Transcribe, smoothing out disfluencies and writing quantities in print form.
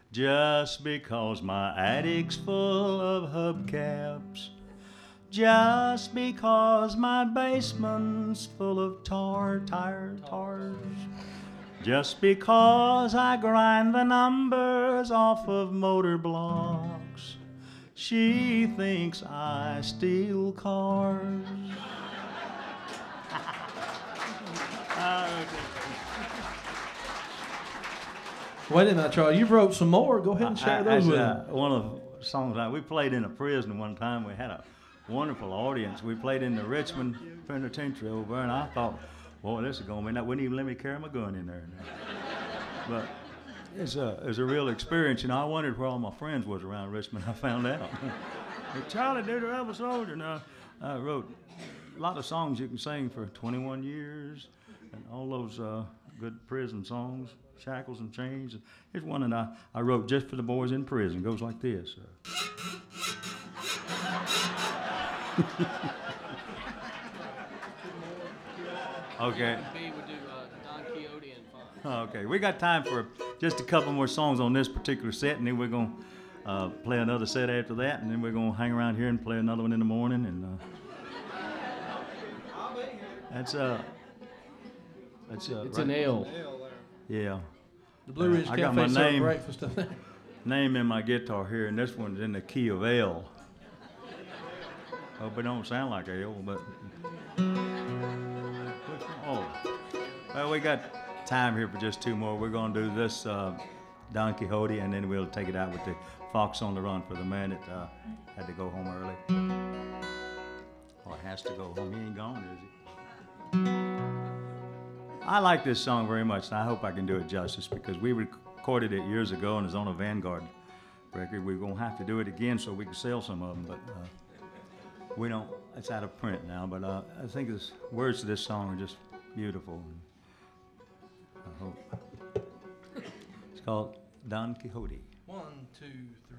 Just because my attic's full of hubcaps. Just because my basement's full of tires. Just because I grind the numbers off of motor blocks. She thinks I steal cars. Wait a minute, Charlie. You've wrote some more. Go ahead and share those with them. One of the songs we played in a prison one time. We had a wonderful audience. We played in the Richmond Penitentiary over there, and I thought, boy, this is going to be, wouldn't even let me carry my gun in there. But it's a real experience. I wondered where all my friends was around Richmond. I found out. Charlie, did you have a soldier? Now, I wrote a lot of songs you can sing for 21 years, and all those good prison songs, Shackles and Chains. Here's one that I wrote just for the boys in prison. It goes like this. Okay. Okay, we got time for just a couple more songs on this particular set, and then we're going to play another set after that, and then we're going to hang around here and play another one in the morning. And that's It's right? an L. Yeah. The Blue Ridge I got Cafe my served name- breakfast. Name in my guitar here, and this one's in the key of L. Hope it don't sound like L, but well, we got time here for just two more. We're going to do this Don Quixote, and then we'll take it out with the Fox on the Run for the man that had to go home early. Or has to go home. He ain't gone, is he? I like this song very much, and I hope I can do it justice because we recorded it years ago and it's on a Vanguard record. We're going to have to do it again so we can sell some of them, but we don't. It's out of print now, but I think the words to this song are just beautiful. I hope. It's called Don Quixote. 1, 2, 3.